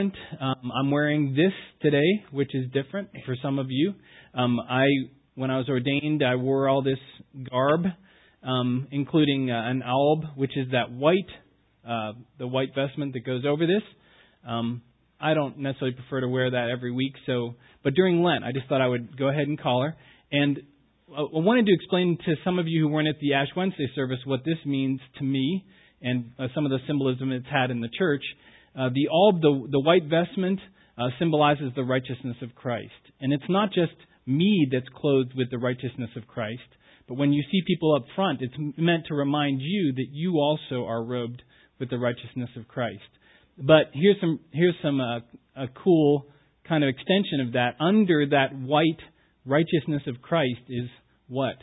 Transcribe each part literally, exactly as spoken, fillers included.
Um, I'm wearing this today, which is different for some of you. Um, I, when I was ordained, I wore all this garb, um, including uh, an alb, which is that white, uh, the white vestment that goes over this. Um, I don't necessarily prefer to wear that every week, so but during Lent, I just thought I would go ahead and collar. And I wanted to explain to some of you who weren't at the Ash Wednesday service what this means to me and uh, some of the symbolism it's had in the church. Uh, the alb, the, the white vestment, uh, symbolizes the righteousness of Christ. And it's not just me that's clothed with the righteousness of Christ, but when you see people up front, it's meant to remind you that you also are robed with the righteousness of Christ. But here's some here's some uh, a cool kind of extension of that. Under that white righteousness of Christ is what?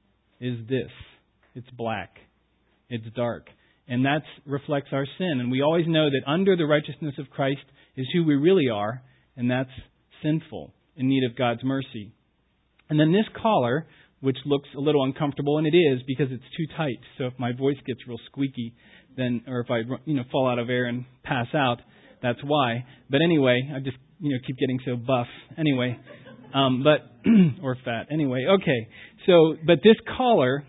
Is this. It's black. It's dark. And that reflects our sin. And we always know that under the righteousness of Christ is who we really are, and that's sinful, in need of God's mercy. And then this collar, which looks a little uncomfortable, and it is because it's too tight. So if my voice gets real squeaky, then, or if I you know fall out of air and pass out, that's why. But anyway, I just you know keep getting so buff. Anyway, um, but or fat. Anyway, okay. So, but this collar.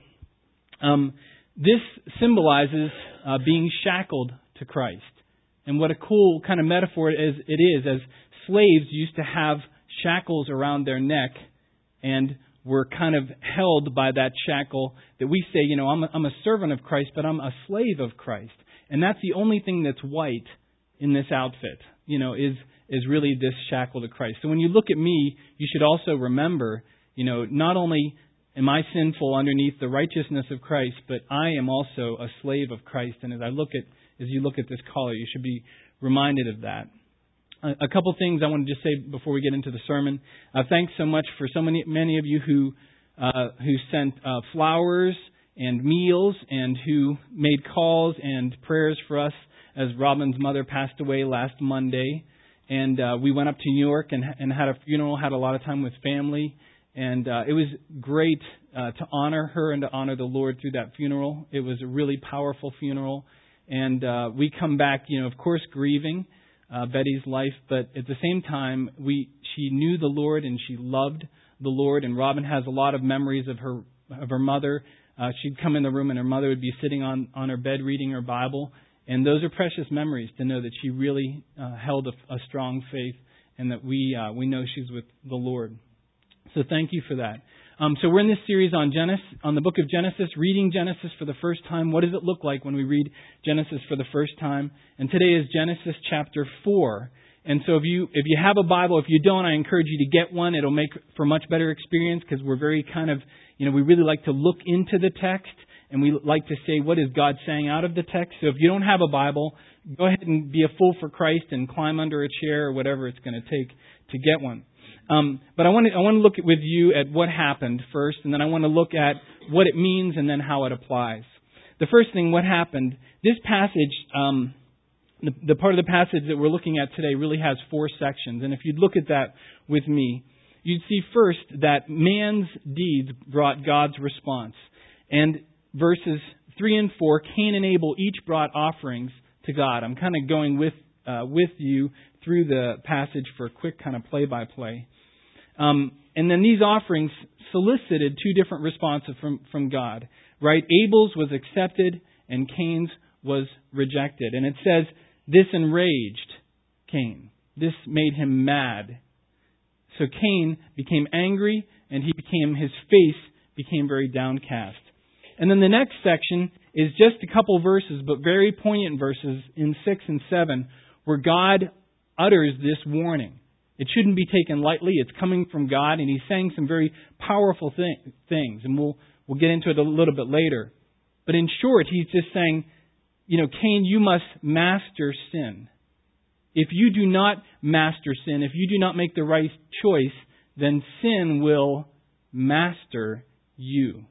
Um, This symbolizes uh, being shackled to Christ. And what a cool kind of metaphor it is, it is, as slaves used to have shackles around their neck and were kind of held by that shackle that we say, you know, I'm a, I'm a servant of Christ, but I'm a slave of Christ. And that's the only thing that's white in this outfit, you know, is is really this shackle to Christ. So when you look at me, you should also remember, you know, not only am I sinful underneath the righteousness of Christ, but I am also a slave of Christ. And as I look at, as you look at this collar, you should be reminded of that. A, a couple things I want to just say before we get into the sermon. Uh, thanks so much for so many many of you who uh, who sent uh, flowers and meals and who made calls and prayers for us as Robin's mother passed away last Monday. And uh, we went up to New York and, and had a funeral, had a lot of time with family. And uh, it was great uh, to honor her and to honor the Lord through that funeral. It was a really powerful funeral. And uh, we come back, you know, of course, grieving uh, Betty's life. But at the same time, we she knew the Lord and she loved the Lord. And Robin has a lot of memories of her of her mother. Uh, she'd come in the room and her mother would be sitting on, on her bed reading her Bible. And those are precious memories to know that she really uh, held a, a strong faith and that we uh, we know she's with the Lord. So thank you for that. Um, so we're in this series on Genesis, on the book of Genesis, reading Genesis for the first time. What does it look like when we read Genesis for the first time? And today is Genesis chapter four. And so if you if you have a Bible, if you don't, I encourage you to get one. It'll make for a much better experience because we're very kind of, you know, we really like to look into the text and we like to say, what is God saying out of the text? So if you don't have a Bible, go ahead and be a fool for Christ and climb under a chair or whatever it's going to take to get one. Um, but I want to I want to look at, with you at what happened first, and then I want to look at what it means and then how it applies. The first thing, what happened? This passage, um, the, the part of the passage that we're looking at today, really has four sections. And if you'd look at that with me, you'd see first that man's deeds brought God's response. And verses three and four, Cain and Abel each brought offerings to God. I'm kind of going with uh, with you through the passage for a quick kind of play-by-play. Um, and then these offerings solicited two different responses from, from God, right? Abel's was accepted and Cain's was rejected. And it says, this enraged Cain. This made him mad. So Cain became angry and he became, his face became very downcast. And then the next section is just a couple verses, but very poignant verses in six and seven, where God utters this warning. It shouldn't be taken lightly. It's coming from God, and He's saying some very powerful th- things, and we'll we'll get into it a little bit later. But in short, He's just saying, you know, Cain, you must master sin. If you do not master sin, if you do not make the right choice, then sin will master you.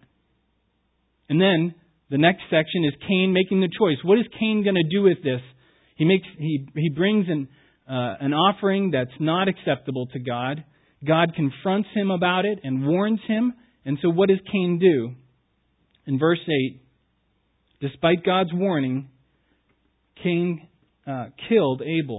And then the next section is Cain making the choice. What is Cain going to do with this? He makes he he brings an uh, an offering that's not acceptable to God. God confronts him about it and warns him. And so what does Cain do? In verse eight, despite God's warning, Cain uh, killed Abel.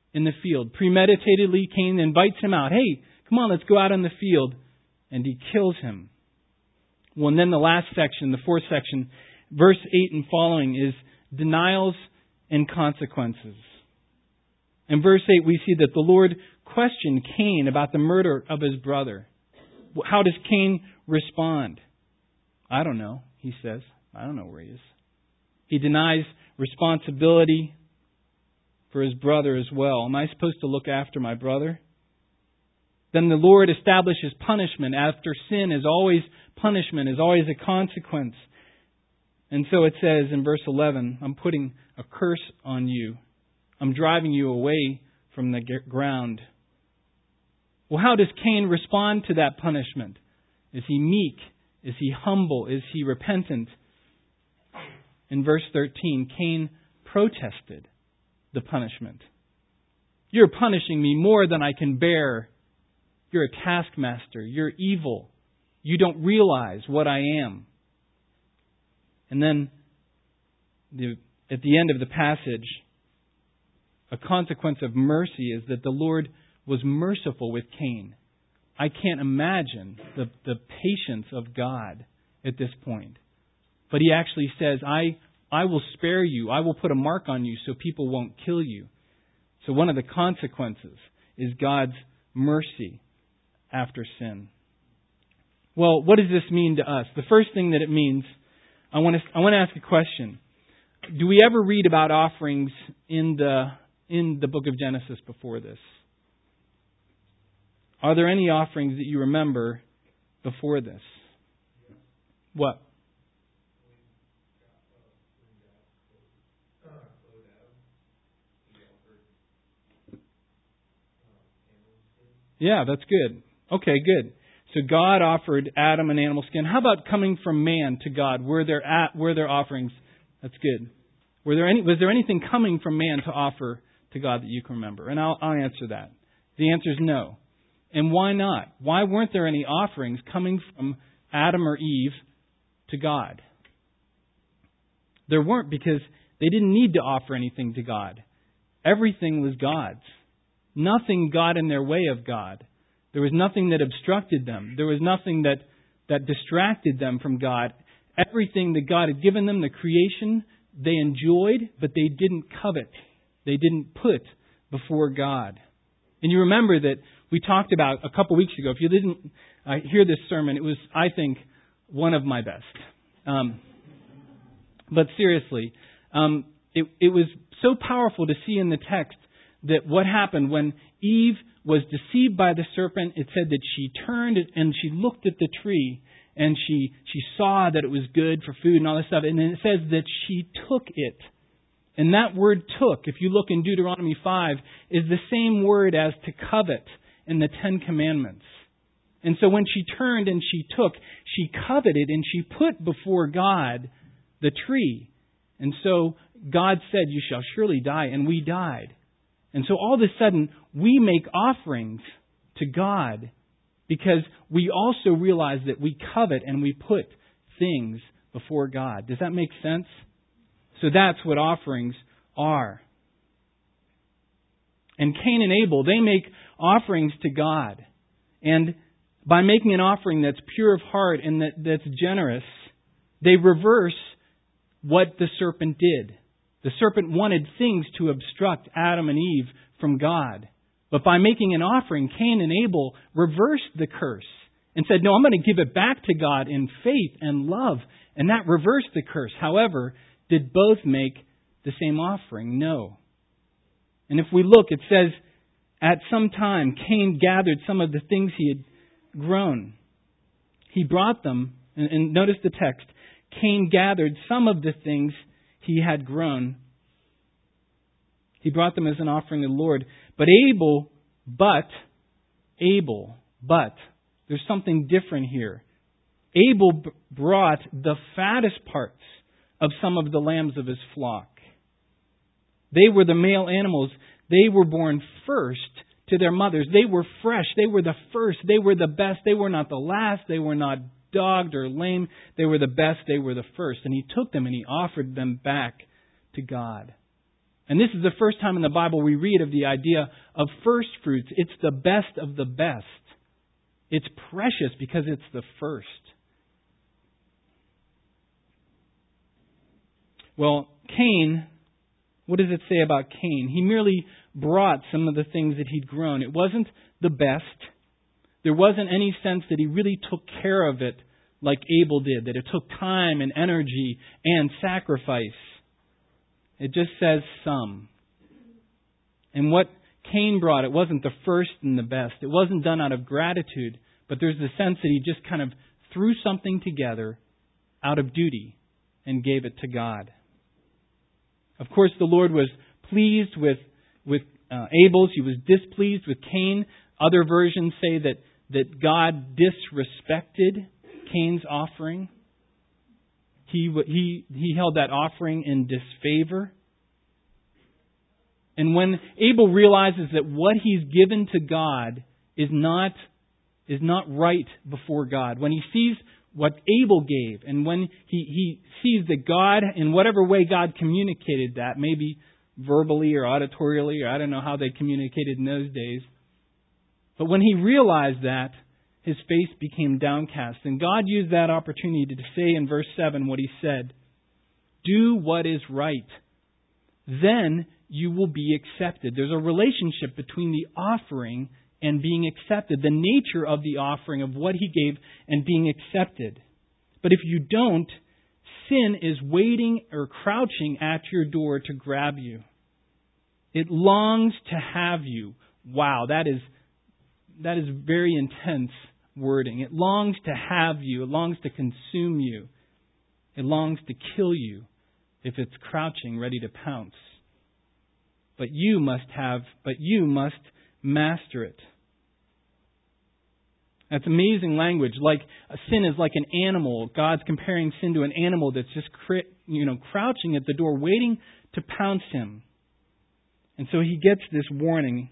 in the field. Premeditatedly, Cain invites him out. Hey, come on, let's go out in the field. And he kills him. Well, and then the last section, the fourth section, verse eight and following is denials and consequences. In verse eight, we see that the Lord questioned Cain about the murder of his brother. How does Cain respond? I don't know, he says. I don't know where he is. He denies responsibility for his brother as well. Am I supposed to look after my brother? Then the Lord establishes punishment. After sin is always punishment, is always a consequence. And so it says in verse eleven, I'm putting a curse on you. I'm driving you away from the ground. Well, how does Cain respond to that punishment? Is he meek? Is he humble? Is he repentant? In verse thirteen, Cain protested the punishment. You're punishing me more than I can bear. You're a taskmaster. You're evil. You don't realize what I am. And then the, at the end of the passage, a consequence of mercy is that the Lord was merciful with Cain. I can't imagine the, the patience of God at this point. But He actually says, I, I will spare you. I will put a mark on you so people won't kill you. So one of the consequences is God's mercy after sin. Well, what does this mean to us? The first thing that it means, I want to I want to ask a question. Do we ever read about offerings in the in the book of Genesis before this? Are there any offerings that you remember before this? What? Yeah, that's good. Okay, good. So God offered Adam an animal skin. How about coming from man to God? Were there at, were there offerings? That's good. Were there any? Was there anything coming from man to offer to God that you can remember? And I'll, I'll answer that. The answer is no. And why not? Why weren't there any offerings coming from Adam or Eve to God? There weren't, because they didn't need to offer anything to God. Everything was God's. Nothing got in their way of God. There was nothing that obstructed them. There was nothing that, that distracted them from God. Everything that God had given them, the creation, they enjoyed, but they didn't covet. They didn't put before God. And you remember that we talked about a couple weeks ago. If you didn't uh, hear this sermon, it was, I think, one of my best. Um, but seriously, um, it, it was so powerful to see in the text that what happened when Eve was deceived by the serpent. It said that she turned and she looked at the tree and she she saw that it was good for food and all this stuff. And then it says that she took it. And that word took, if you look in Deuteronomy five, is the same word as to covet in the Ten Commandments. And so when she turned and she took, she coveted and she put before God the tree. And so God said, you shall surely die. And we died. And so all of a sudden, we make offerings to God because we also realize that we covet and we put things before God. Does that make sense? So that's what offerings are. And Cain and Abel, they make offerings to God. And by making an offering that's pure of heart and that, that's generous, they reverse what the serpent did. The serpent wanted things to obstruct Adam and Eve from God. But by making an offering, Cain and Abel reversed the curse and said, no, I'm going to give it back to God in faith and love. And that reversed the curse. However, did both make the same offering? No. And if we look, it says, at some time, Cain gathered some of the things he had grown. He brought them, and, and notice the text, Cain gathered some of the things he had grown. He brought them as an offering to the Lord. But Abel, but, Abel, but, there's something different here. Abel b- brought the fattest parts of some of the lambs of his flock. They were the male animals. They were born first to their mothers. They were fresh. They were the first. They were the best. They were not the last. They were not dogged or lame. They were the best. They were the first. And he took them and he offered them back to God. And this is the first time in the Bible we read of the idea of first fruits. It's the best of the best. It's precious because it's the first. Well, Cain, what does it say about Cain? He merely brought some of the things that he'd grown. It wasn't the best. There wasn't any sense that he really took care of it like Abel did, that it took time and energy and sacrifice. It just says some. And what Cain brought, it wasn't the first and the best. It wasn't done out of gratitude, but there's the sense that he just kind of threw something together out of duty and gave it to God. Of course, the Lord was pleased with, with uh, Abel's. He was displeased with Cain. Other versions say that, that God disrespected Cain's offering. He, he, he held that offering in disfavor. And when Abel realizes that what he's given to God is not, is not right before God, when he sees what Abel gave, and when he, he sees that God, in whatever way God communicated that, maybe verbally or auditorially, or I don't know how they communicated in those days, but when he realized that, his face became downcast. And God used that opportunity to say in verse seven what He said, "Do what is right. Then you will be accepted." There's a relationship between the offering and being accepted. The nature of the offering, of what He gave, and being accepted. But if you don't, sin is waiting or crouching at your door to grab you. It longs to have you. Wow, that is that is very intense wording. It longs to have you. It longs to consume you. It longs to kill you if it's crouching, ready to pounce. But you must have, but you must master it. That's amazing language. Like a sin is like an animal. God's comparing sin to an animal that's just, you know, crouching at the door, waiting to pounce him. And so he gets this warning.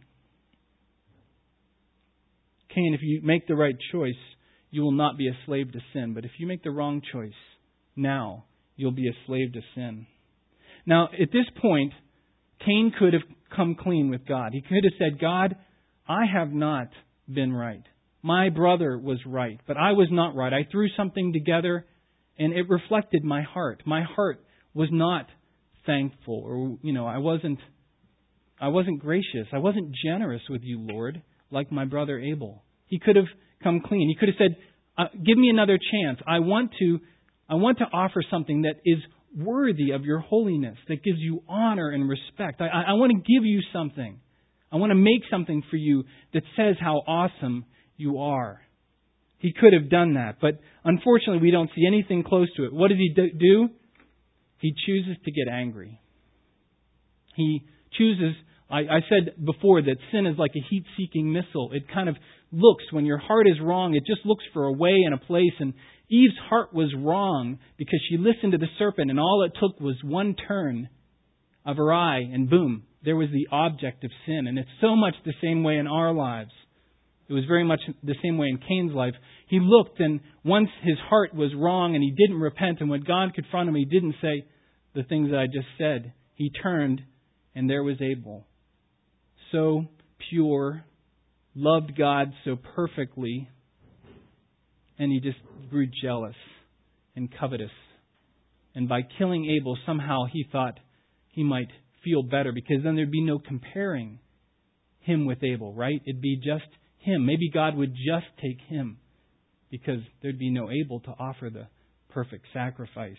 Cain, if you make the right choice, you will not be a slave to sin. But if you make the wrong choice, now you'll be a slave to sin. Now, at this point, Cain could have come clean with God. He could have said, "God, I have not been right. My brother was right, but I was not right. I threw something together and it reflected my heart. My heart was not thankful, or, you know, I wasn't I wasn't gracious. I wasn't generous with you, Lord, like my brother Abel." He could have come clean. He could have said, uh, "Give me another chance. I want to I want to offer something that is worthy of your holiness, that gives you honor and respect. I, I, I want to give you something. I want to make something for you that says how awesome you are." He could have done that, but unfortunately we don't see anything close to it. What does he do? He chooses to get angry. He chooses, I, I said before that sin is like a heat-seeking missile. It kind of looks, when your heart is wrong, it just looks for a way and a place. And Eve's heart was wrong because she listened to the serpent, and all it took was one turn of her eye, and boom, there was the object of sin. And it's so much the same way in our lives. It was very much the same way in Cain's life. He looked, and once his heart was wrong and he didn't repent, and when God confronted him, he didn't say the things that I just said. He turned, and there was Abel. So pure, loved God so perfectly, and he just grew jealous and covetous. And by killing Abel, somehow he thought he might feel better, because then there'd be no comparing him with Abel, right? It'd be just him. Maybe God would just take him, because there'd be no Abel to offer the perfect sacrifice.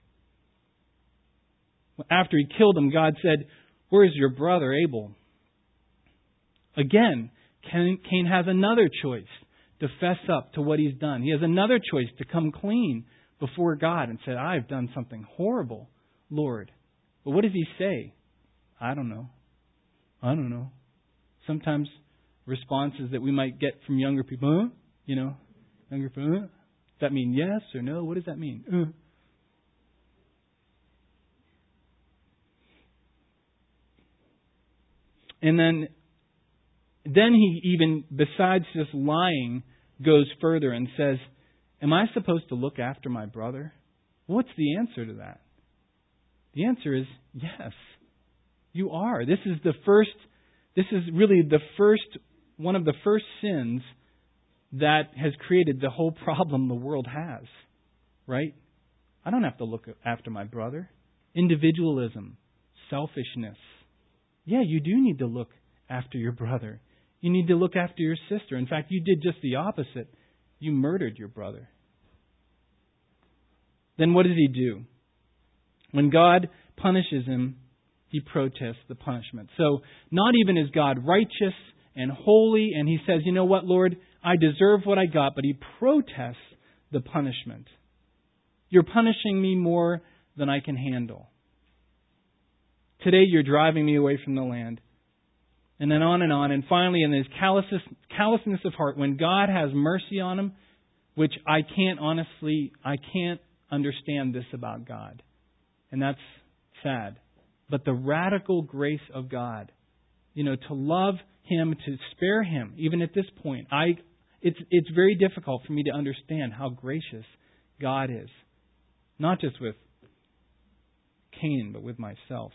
After he killed him, God said, "Where's your brother Abel?" Again, Cain has another choice to fess up to what he's done. He has another choice to come clean before God and say, "I've done something horrible, Lord." But what does he say? I don't know. I don't know. Sometimes responses that we might get from younger people, huh? You know, younger people, huh? Does that mean yes or no? What does that mean? Uh. And then Then he even, besides just lying, goes further and says, "Am I supposed to look after my brother?" What's the answer to that? The answer is yes. You are. This is the first, this is really the first, one of the first sins that has created the whole problem the world has. Right? I don't have to look after my brother. Individualism, selfishness. Yeah, you do need to look after your brother. You need to look after your sister. In fact, you did just the opposite. You murdered your brother. Then what does he do? When God punishes him, he protests the punishment. So not even is God righteous and holy, and he says, you know what, Lord, I deserve what I got, but he protests the punishment. You're punishing me more than I can handle. Today you're driving me away from the land. And then on and on. And finally, in his callousness, callousness of heart, when God has mercy on him, which I can't honestly, I can't understand this about God. And that's sad. But the radical grace of God, you know, to love him, to spare him, even at this point, I, it's, it's very difficult for me to understand how gracious God is. Not just with Cain, but with myself.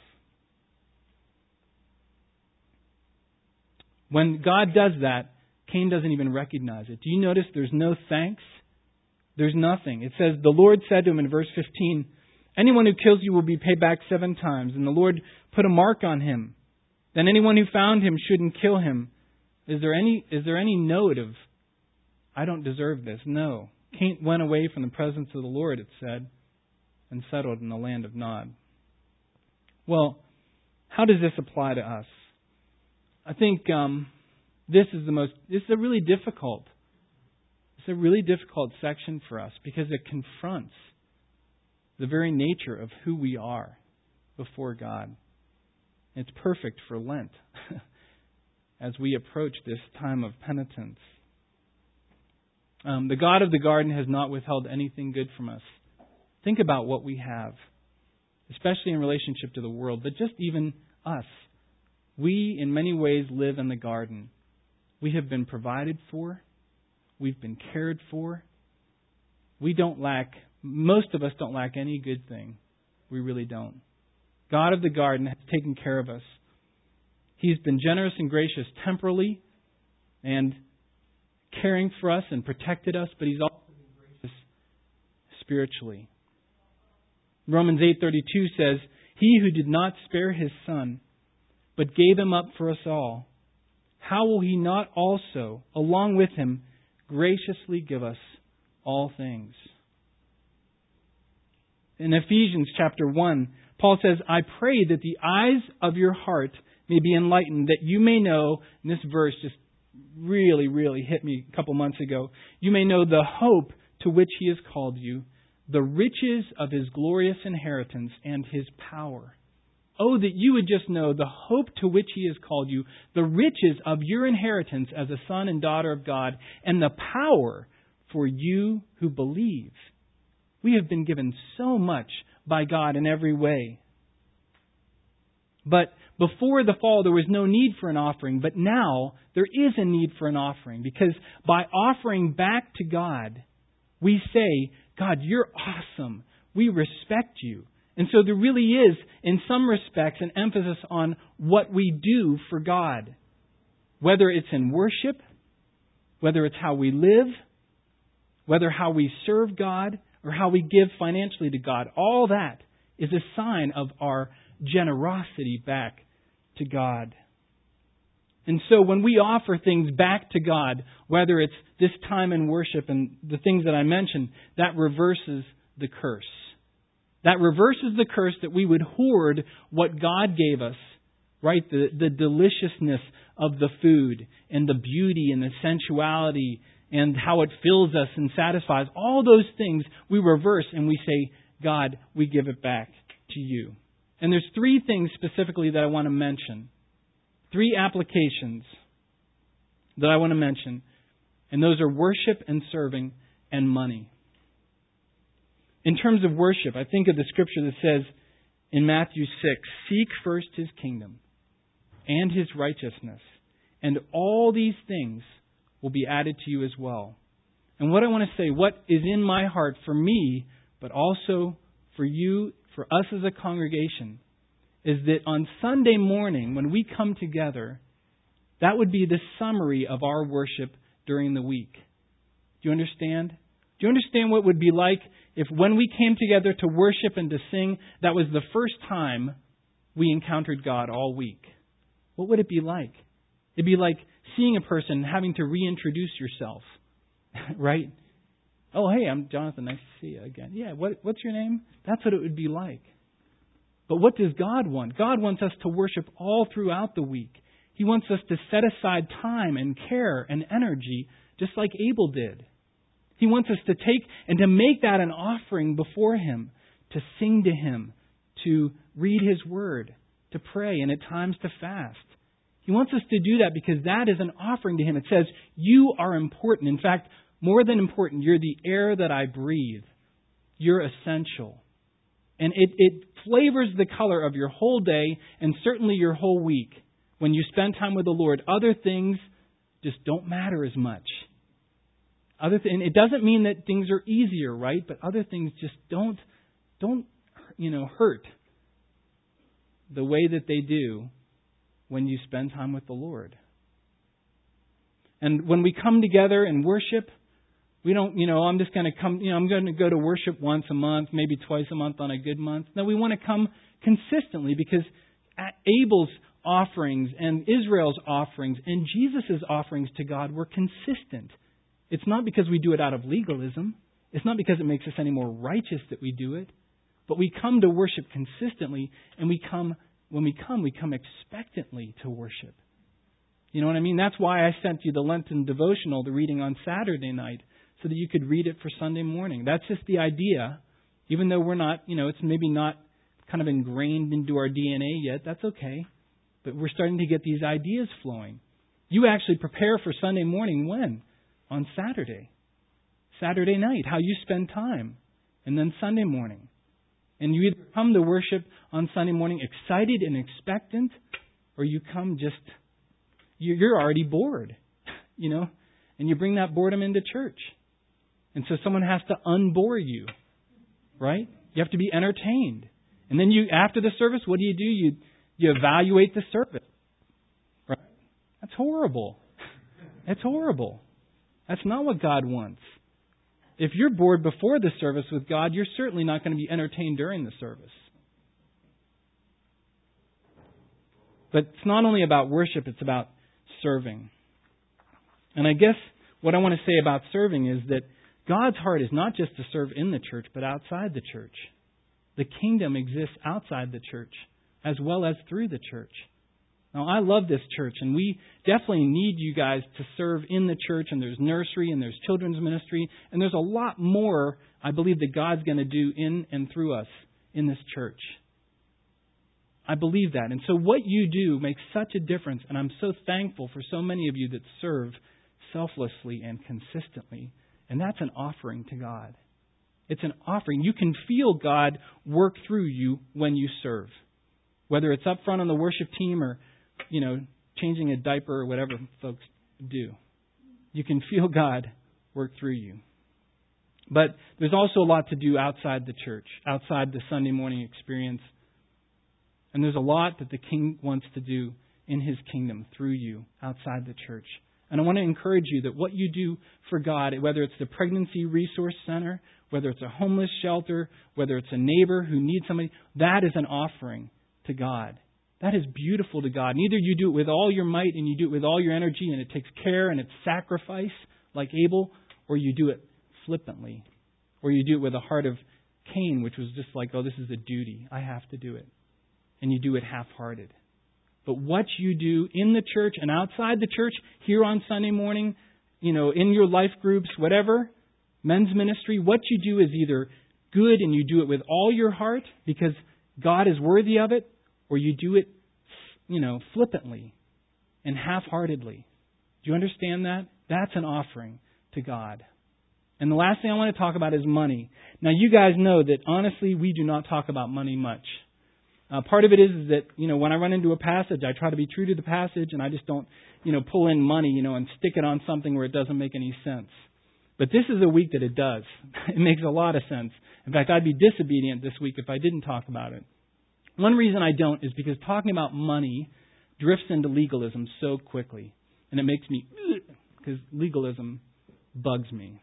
When God does that, Cain doesn't even recognize it. Do you notice there's no thanks? There's nothing. It says, the Lord said to him in verse fifteen, anyone who kills you will be paid back seven times. And the Lord put a mark on him. Then anyone who found him shouldn't kill him. Is there any, is there any note of, I don't deserve this? No. Cain went away from the presence of the Lord, it said, and settled in the land of Nod. Well, how does this apply to us? I think um, this is the most, this is a really difficult, it's a really difficult section for us because it confronts the very nature of who we are before God. It's perfect for Lent as we approach this time of penitence. Um, the God of the garden has not withheld anything good from us. Think about what we have, especially in relationship to the world, but just even us. We, in many ways, live in the garden. We have been provided for. We've been cared for. We don't lack, most of us don't lack any good thing. We really don't. God of the garden has taken care of us. He's been generous and gracious temporally and caring for us and protected us, but He's also been gracious spiritually. Romans eight thirty-two says, He who did not spare His Son, but gave Him up for us all, how will He not also, along with Him, graciously give us all things? In Ephesians chapter one, Paul says, I pray that the eyes of your heart may be enlightened, that you may know, and this verse just really, really hit me a couple months ago, you may know the hope to which He has called you, the riches of His glorious inheritance and His power. Oh, that you would just know the hope to which He has called you, the riches of your inheritance as a son and daughter of God, and the power for you who believe. We have been given so much by God in every way. But before the fall, there was no need for an offering. But now, there is a need for an offering. Because by offering back to God, we say, God, you're awesome. We respect you. And so there really is, in some respects, an emphasis on what we do for God. Whether it's in worship, whether it's how we live, whether how we serve God, or how we give financially to God. All that is a sign of our generosity back to God. And so when we offer things back to God, whether it's this time in worship and the things that I mentioned, that reverses the curse. That reverses the curse that we would hoard what God gave us, right? The, the deliciousness of the food and the beauty and the sensuality and how it fills us and satisfies. All those things we reverse and we say, God, we give it back to you. And there's three things specifically that I want to mention. Three applications that I want to mention. And those are worship and serving and money. In terms of worship, I think of the scripture that says in Matthew six, seek first His kingdom and His righteousness, and all these things will be added to you as well. And what I want to say, what is in my heart for me, but also for you, for us as a congregation, is that on Sunday morning, when we come together, that would be the summary of our worship during the week. Do you understand? Do you understand what it would be like if when we came together to worship and to sing, that was the first time we encountered God all week? What would it be like? It'd be like seeing a person having to reintroduce yourself, right? Oh, hey, I'm Jonathan. Nice to see you again. Yeah, what, what's your name? That's what it would be like. But what does God want? God wants us to worship all throughout the week. He wants us to set aside time and care and energy just like Abel did. He wants us to take and to make that an offering before Him, to sing to Him, to read His Word, to pray, and at times to fast. He wants us to do that because that is an offering to Him. It says, you are important. In fact, more than important, you're the air that I breathe. You're essential. And it, it flavors the color of your whole day and certainly your whole week. When you spend time with the Lord, other things just don't matter as much. Other th- and it doesn't mean that things are easier, right? But other things just don't, don't, you know, hurt the way that they do when you spend time with the Lord. And when we come together and worship, we don't, you know, I'm just going to come, you know, I'm going to go to worship once a month, maybe twice a month on a good month. No, we want to come consistently because Abel's offerings and Israel's offerings and Jesus' offerings to God were consistent. It's not because we do it out of legalism. It's not because it makes us any more righteous that we do it. But we come to worship consistently, and we come, when we come, we come expectantly to worship. You know what I mean? That's why I sent you the Lenten devotional, the reading on Saturday night, so that you could read it for Sunday morning. That's just the idea. Even though we're not, you know, it's maybe not kind of ingrained into our D N A yet, that's okay. But we're starting to get these ideas flowing. You actually prepare for Sunday morning when? On Saturday. Saturday night, how you spend time. And then Sunday morning. And you either come to worship on Sunday morning excited and expectant, or you come just, you're already bored, you know, and you bring that boredom into church. And so someone has to unbore you, right? You have to be entertained. And then you, after the service, what do you do? You, you evaluate the service, right? That's horrible. That's horrible. That's not what God wants. If you're bored before the service with God, you're certainly not going to be entertained during the service. But it's not only about worship, it's about serving. And I guess what I want to say about serving is that God's heart is not just to serve in the church, but outside the church. The kingdom exists outside the church, as well as through the church. Now, I love this church, and we definitely need you guys to serve in the church, and there's nursery, and there's children's ministry, and there's a lot more, I believe, that God's going to do in and through us in this church. I believe that. And so what you do makes such a difference, and I'm so thankful for so many of you that serve selflessly and consistently, and that's an offering to God. It's an offering. You can feel God work through you when you serve, whether it's up front on the worship team or you know, changing a diaper or whatever folks do. You can feel God work through you. But there's also a lot to do outside the church, outside the Sunday morning experience. And there's a lot that the King wants to do in His kingdom through you outside the church. And I want to encourage you that what you do for God, whether it's the Pregnancy Resource Center, whether it's a homeless shelter, whether it's a neighbor who needs somebody, that is an offering to God. That is beautiful to God. And either you do it with all your might and you do it with all your energy and it takes care and it's sacrifice like Abel, or you do it flippantly. Or you do it with a heart of Cain, which was just like, oh, this is a duty. I have to do it. And you do it half-hearted. But what you do in the church and outside the church, here on Sunday morning, you know, in your life groups, whatever, men's ministry, what you do is either good and you do it with all your heart because God is worthy of it, or you do it, you know, flippantly and half-heartedly. Do you understand that? That's an offering to God. And the last thing I want to talk about is money. Now, you guys know that, honestly, we do not talk about money much. Uh, part of it is, is that, you know, when I run into a passage, I try to be true to the passage, and I just don't, you know, pull in money, you know, and stick it on something where it doesn't make any sense. But this is a week that it does. It makes a lot of sense. In fact, I'd be disobedient this week if I didn't talk about it. One reason I don't is because talking about money drifts into legalism so quickly. And it makes me, because legalism bugs me.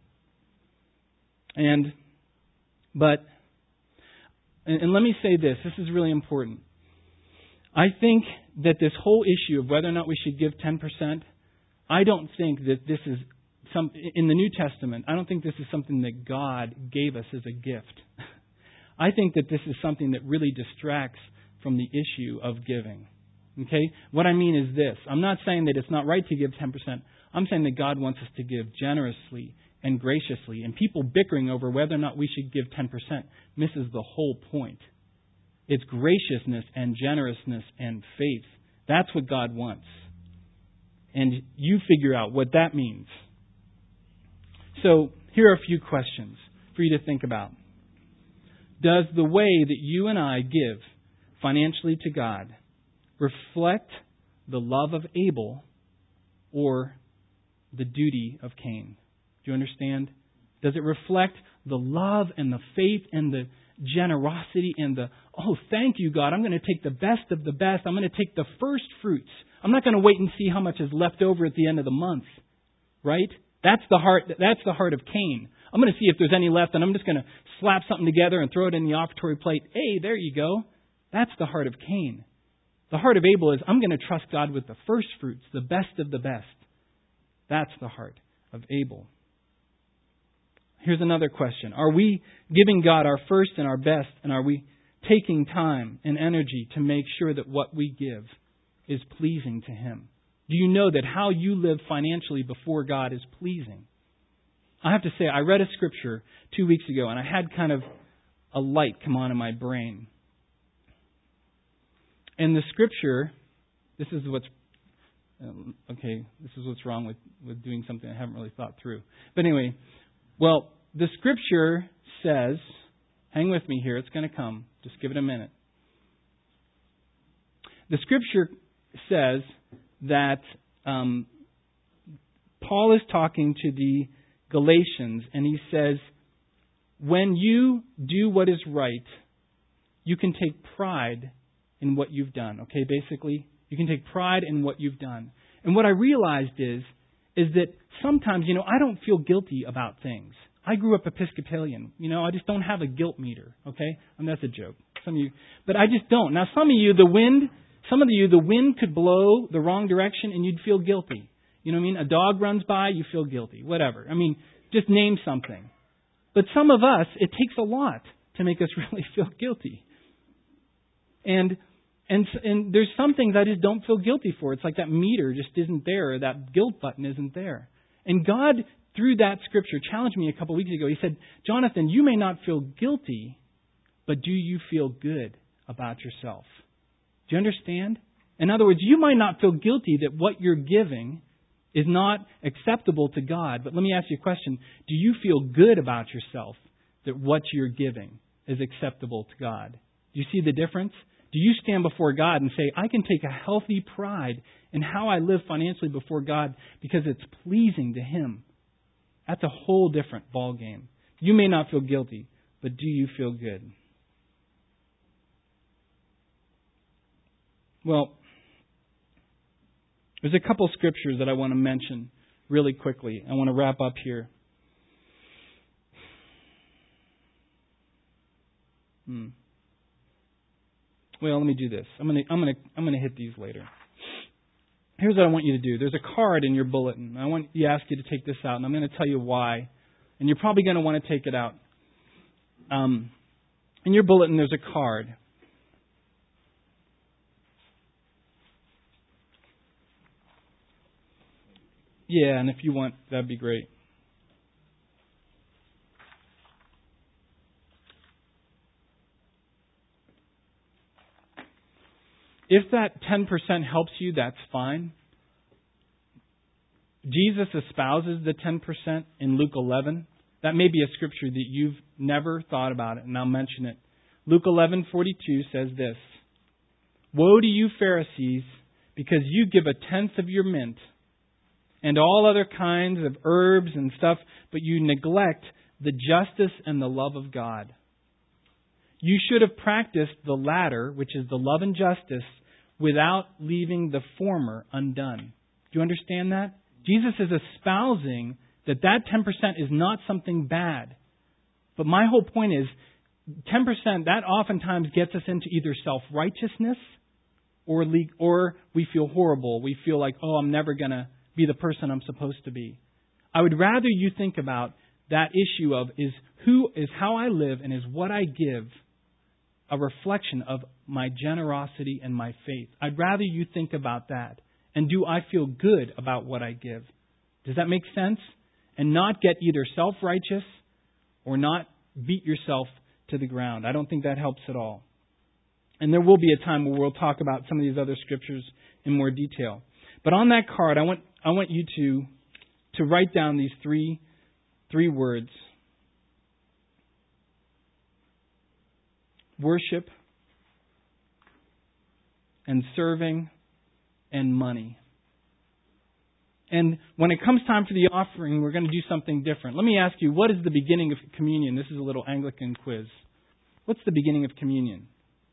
And, but, and, and let me say this, this is really important. I think that this whole issue of whether or not we should give ten percent, I don't think that this is some, in the New Testament, I don't think this is something that God gave us as a gift. I think that this is something that really distracts from the issue of giving. Okay? What I mean is this. I'm not saying that it's not right to give ten percent. I'm saying that God wants us to give generously and graciously. And people bickering over whether or not we should give ten percent misses the whole point. It's graciousness and generousness and faith. That's what God wants. And you figure out what that means. So, here are a few questions for you to think about. Does the way that you and I give financially to God reflect the love of Abel or the duty of Cain? Do you understand? Does it reflect the love and the faith and the generosity and the, oh, thank you, God, I'm going to take the best of the best. I'm going to take the first fruits. I'm not going to wait and see how much is left over at the end of the month. Right? That's the heart, that's the heart of Cain. I'm going to see if there's any left, and I'm just going to slap something together and throw it in the offertory plate. Hey, there you go. That's the heart of Cain. The heart of Abel is, I'm going to trust God with the first fruits, the best of the best. That's the heart of Abel. Here's another question. Are we giving God our first and our best, and are we taking time and energy to make sure that what we give is pleasing to Him? Do you know that how you live financially before God is pleasing? I have to say, I read a scripture two weeks ago, and I had kind of a light come on in my brain. And the scripture, this is what's, um, okay, this is what's wrong with, with doing something I haven't really thought through. But anyway, well, the scripture says, hang with me here, it's going to come. Just give it a minute. The scripture says that um, Paul is talking to the Galatians, and he says, when you do what is right, you can take pride in what you've done. Okay, basically, you can take pride in what you've done. And what I realized is, is that sometimes, you know, I don't feel guilty about things. I grew up Episcopalian. You know, I just don't have a guilt meter. Okay, and that's a joke. Some of you, but I just don't. Now, some of you, the wind, some of you, the wind could blow the wrong direction, and you'd feel guilty. You know what I mean? A dog runs by, you feel guilty. Whatever. I mean, just name something. But some of us, it takes a lot to make us really feel guilty. And and and there's some things I just don't feel guilty for. It's like that meter just isn't there, or that guilt button isn't there. And God, through that scripture, challenged me a couple of weeks ago. He said, Jonathan, you may not feel guilty, but do you feel good about yourself? Do you understand? In other words, you might not feel guilty that what you're giving is not acceptable to God. But let me ask you a question. Do you feel good about yourself that what you're giving is acceptable to God? Do you see the difference? Do you stand before God and say, I can take a healthy pride in how I live financially before God because it's pleasing to Him? That's a whole different ballgame. You may not feel guilty, but do you feel good? Well, there's a couple scriptures that I want to mention really quickly. I want to wrap up here. Hmm. Well, let me do this. I'm going to I'm going to I'm going to hit these later. Here's what I want you to do. There's a card in your bulletin. I want to ask you to take this out, and I'm going to tell you why. And you're probably going to want to take it out. Um, in your bulletin, there's a card. Yeah, and if you want, that'd be great. If that ten percent helps you, that's fine. Jesus espouses the ten percent in Luke eleven. That may be a scripture that you've never thought about it, and I'll mention it. Luke eleven forty-two says this, Woe to you, Pharisees, because you give a tenth of your mint and all other kinds of herbs and stuff, but you neglect the justice and the love of God. you should have practiced the latter, which is the love and justice, without leaving the former undone. Do you understand that? Jesus is espousing that that ten percent is not something bad. But my whole point is, ten percent, that oftentimes gets us into either self-righteousness or le- or we feel horrible. We feel like, oh, I'm never going to be the person I'm supposed to be. I would rather you think about that issue of is who is how I live and is what I give a reflection of my generosity and my faith. I'd rather you think about that. And do I feel good about what I give? Does that make sense? And not get either self-righteous or not beat yourself to the ground. I don't think that helps at all. And there will be a time where we'll talk about some of these other scriptures in more detail. But on that card, I want I want you to to write down these three three words. Worship and serving and money. And when it comes time for the offering, we're going to do something different. Let me ask you, what is the beginning of communion? This is a little Anglican quiz. What's the beginning of communion?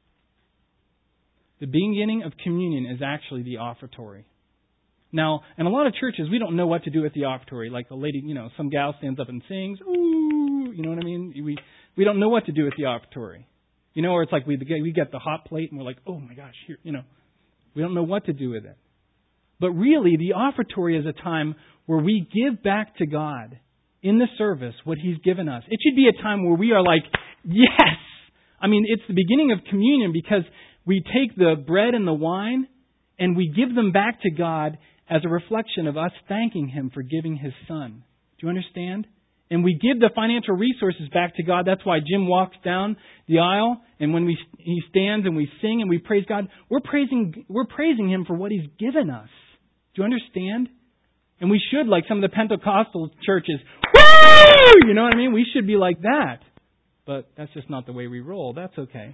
The beginning of communion is actually the offertory. Now, in a lot of churches, we don't know what to do with the offertory. Like a lady, you know, some gal stands up and sings, ooh, you know what I mean? We we don't know what to do with the offertory. You know, or it's like we we get the hot plate and we're like, oh my gosh, here, you know. We don't know what to do with it. But really, the offertory is a time where we give back to God in the service what He's given us. It should be a time where we are like, yes! I mean, it's the beginning of communion because we take the bread and the wine and we give them back to God as a reflection of us thanking Him for giving His Son. Do you understand? And we give the financial resources back to God. That's why Jim walks down the aisle, and when we he stands and we sing and we praise God, we're praising we're praising Him for what He's given us. Do you understand? And we should, like some of the Pentecostal churches, woo! You know what I mean? We should be like that. But that's just not the way we roll. That's okay.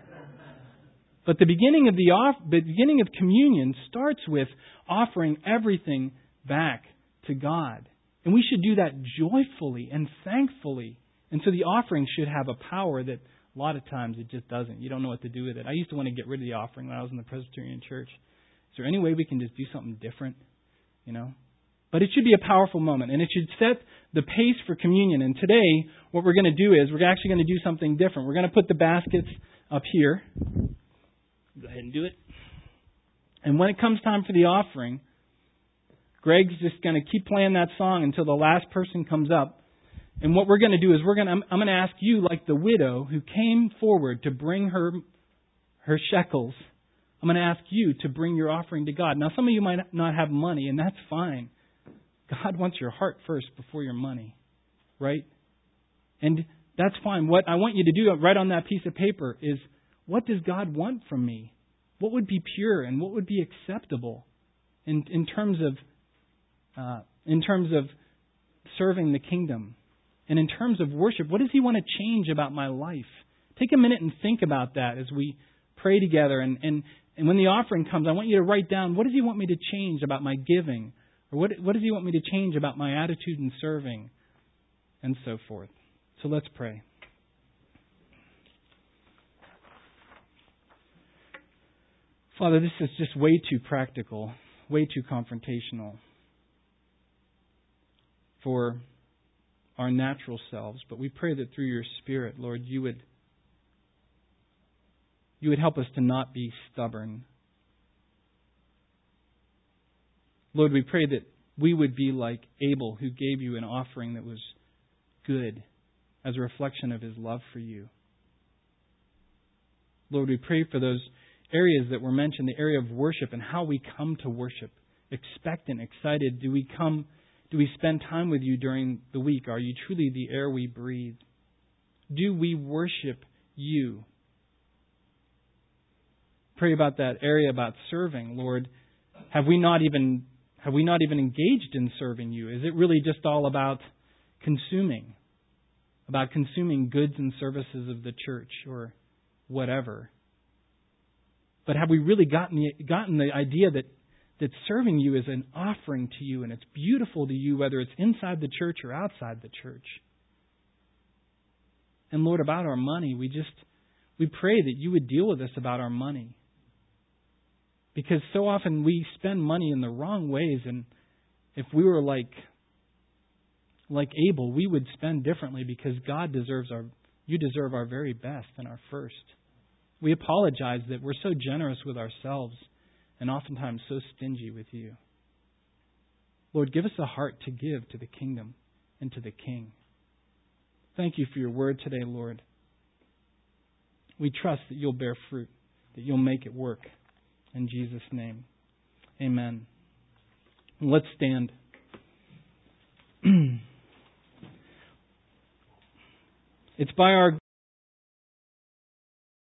But the beginning of the off, the beginning of communion starts with offering everything back to God. And we should do that joyfully and thankfully. And so the offering should have a power that a lot of times it just doesn't. You don't know what to do with it. I used to want to get rid of the offering when I was in the Presbyterian church. Is there any way we can just do something different? You know? But it should be a powerful moment. And it should set the pace for communion. And today, what we're going to do is we're actually going to do something different. We're going to put the baskets up here. Go ahead and do it. And when it comes time for the offering, Greg's just going to keep playing that song until the last person comes up. And what we're going to do is we're going to, I'm, I'm going to ask you, like the widow who came forward to bring her her shekels, I'm going to ask you to bring your offering to God. Now, some of you might not have money, and that's fine. God wants your heart first before your money, right? And that's fine. What I want you to do right on that piece of paper is, what does God want from me? What would be pure and what would be acceptable in in terms of uh, in terms of serving the kingdom? And in terms of worship, what does He want to change about my life? Take a minute and think about that as we pray together. And, and, and when the offering comes, I want you to write down, what does He want me to change about my giving? Or what, what does He want me to change about my attitude in serving? And so forth. So let's pray. Father, this is just way too practical, way too confrontational for our natural selves, but we pray that through your Spirit, Lord, you would you would help us to not be stubborn. Lord, we pray that we would be like Abel, who gave you an offering that was good as a reflection of his love for you. Lord, we pray for those areas that were mentioned, the area of worship and how we come to worship. Expectant, excited. Do we come Do we spend time with you during the week? Are you truly the air we breathe? Do we worship you? Pray about that area about serving, Lord. Have we not even have we not even engaged in serving you? Is it really just all about consuming? About consuming goods and services of the church or whatever? But have we really gotten the, gotten the idea that that serving you is an offering to you and it's beautiful to you, whether it's inside the church or outside the church? And Lord, about our money, we just We pray that you would deal with us about our money. Because so often we spend money in the wrong ways, and if we were like like Abel, we would spend differently because God deserves our you deserve our very best and our first. We apologize that we're so generous with ourselves and oftentimes so stingy with you. Lord, give us a heart to give to the kingdom and to the King. Thank you for your word today, Lord. We trust that you'll bear fruit, that you'll make it work. In Jesus' name, amen. Let's stand. It's by our